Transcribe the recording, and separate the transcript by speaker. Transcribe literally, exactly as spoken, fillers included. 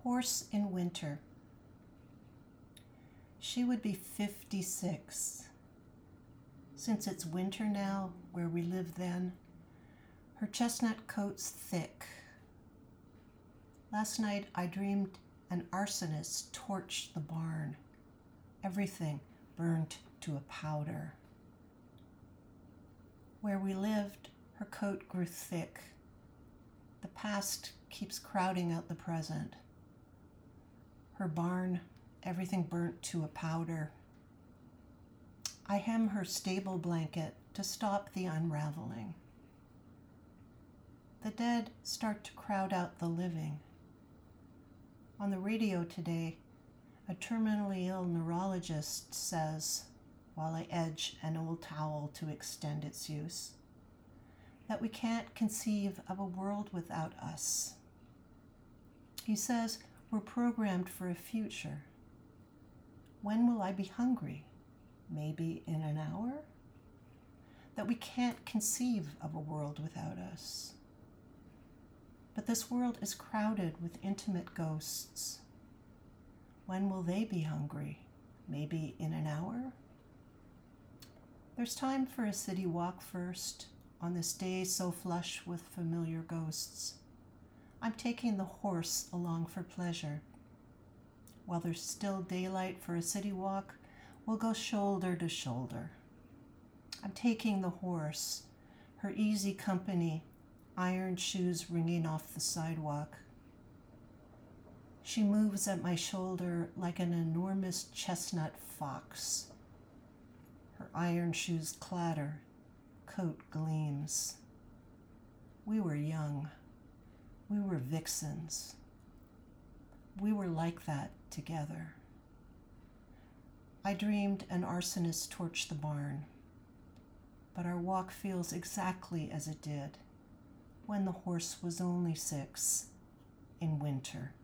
Speaker 1: Horse in winter. She would be fifty-six. Since it's winter now, where we live then, her chestnut coat's thick. Last night I dreamed an arsonist torched the barn. Everything burnt to a powder. Where we lived, her coat grew thick. The past keeps crowding out the present. Her barn, everything burnt to a powder. I hem her stable blanket to stop the unraveling. The dead start to crowd out the living. On the radio today, a terminally ill neurologist says, while I edge an old towel to extend its use, that we can't conceive of a world without us. He says we're programmed for a future. When will I be hungry? Maybe in an hour? That we can't conceive of a world without us. But this world is crowded with intimate ghosts. When will they be hungry? Maybe in an hour? There's time for a city walk first, on this day so flush with familiar ghosts. I'm taking the horse along for pleasure. While there's still daylight for a city walk, we'll go shoulder to shoulder. I'm taking the horse, her easy company, iron shoes ringing off the sidewalk. She moves at my shoulder like an enormous chestnut fox. Her iron shoes clatter, coat gleams. We were young. We were vixens. We were like that together. I dreamed an arsonist torched the barn, but our walk feels exactly as it did when the horse was only six in winter.